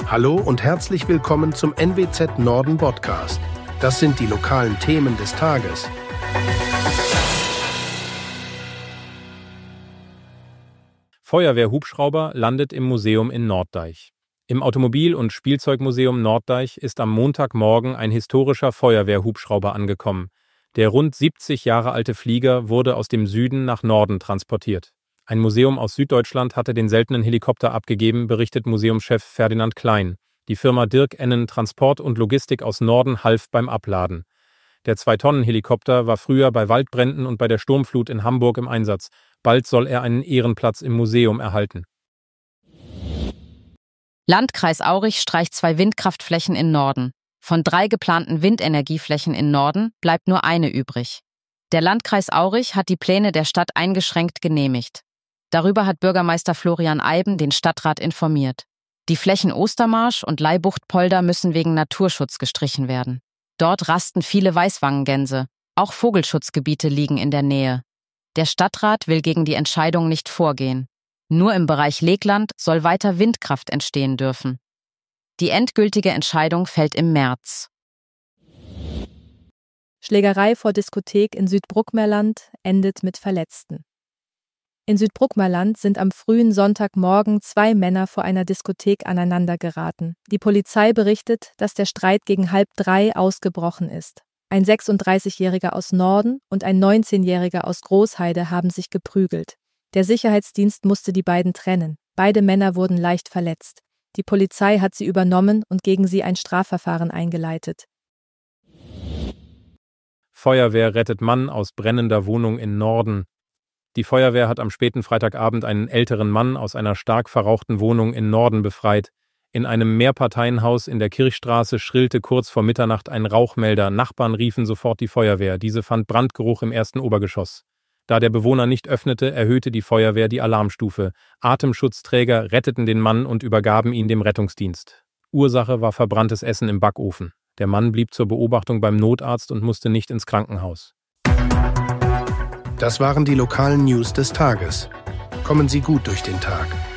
Hallo und herzlich willkommen zum NWZ Norden Podcast. Das sind die lokalen Themen des Tages. Feuerwehrhubschrauber landet im Museum in Norddeich. Im Automobil- und Spielzeugmuseum Norddeich ist am Montagmorgen ein historischer Feuerwehrhubschrauber angekommen. Der rund 70 Jahre alte Flieger wurde aus dem Süden nach Norden transportiert. Ein Museum aus Süddeutschland hatte den seltenen Helikopter abgegeben, berichtet Museumschef Ferdinand Klein. Die Firma Dirk Ennen Transport und Logistik aus Norden half beim Abladen. Der 2-Tonnen-Helikopter war früher bei Waldbränden und bei der Sturmflut in Hamburg im Einsatz. Bald soll er einen Ehrenplatz im Museum erhalten. Landkreis Aurich streicht 2 Windkraftflächen in Norden. Von 3 geplanten Windenergieflächen in Norden bleibt nur eine übrig. Der Landkreis Aurich hat die Pläne der Stadt eingeschränkt genehmigt. Darüber hat Bürgermeister Florian Eiben den Stadtrat informiert. Die Flächen Ostermarsch und Leibuchtpolder müssen wegen Naturschutz gestrichen werden. Dort rasten viele Weißwangengänse. Auch Vogelschutzgebiete liegen in der Nähe. Der Stadtrat will gegen die Entscheidung nicht vorgehen. Nur im Bereich Legland soll weiter Windkraft entstehen dürfen. Die endgültige Entscheidung fällt im März. Schlägerei vor Diskothek in Südbruckmerland endet mit Verletzten. In Südbruckmerland sind am frühen Sonntagmorgen 2 Männer vor einer Diskothek aneinandergeraten. Die Polizei berichtet, dass der Streit gegen 2:30 ausgebrochen ist. Ein 36-Jähriger aus Norden und ein 19-Jähriger aus Großheide haben sich geprügelt. Der Sicherheitsdienst musste die beiden trennen. Beide Männer wurden leicht verletzt. Die Polizei hat sie übernommen und gegen sie ein Strafverfahren eingeleitet. Feuerwehr rettet Mann aus brennender Wohnung in Norden. Die Feuerwehr hat am späten Freitagabend einen älteren Mann aus einer stark verrauchten Wohnung in Norden befreit. In einem Mehrparteienhaus in der Kirchstraße schrillte kurz vor Mitternacht ein Rauchmelder. Nachbarn riefen sofort die Feuerwehr. Diese fand Brandgeruch im ersten Obergeschoss. Da der Bewohner nicht öffnete, erhöhte die Feuerwehr die Alarmstufe. Atemschutzträger retteten den Mann und übergaben ihn dem Rettungsdienst. Ursache war verbranntes Essen im Backofen. Der Mann blieb zur Beobachtung beim Notarzt und musste nicht ins Krankenhaus. Das waren die lokalen News des Tages. Kommen Sie gut durch den Tag.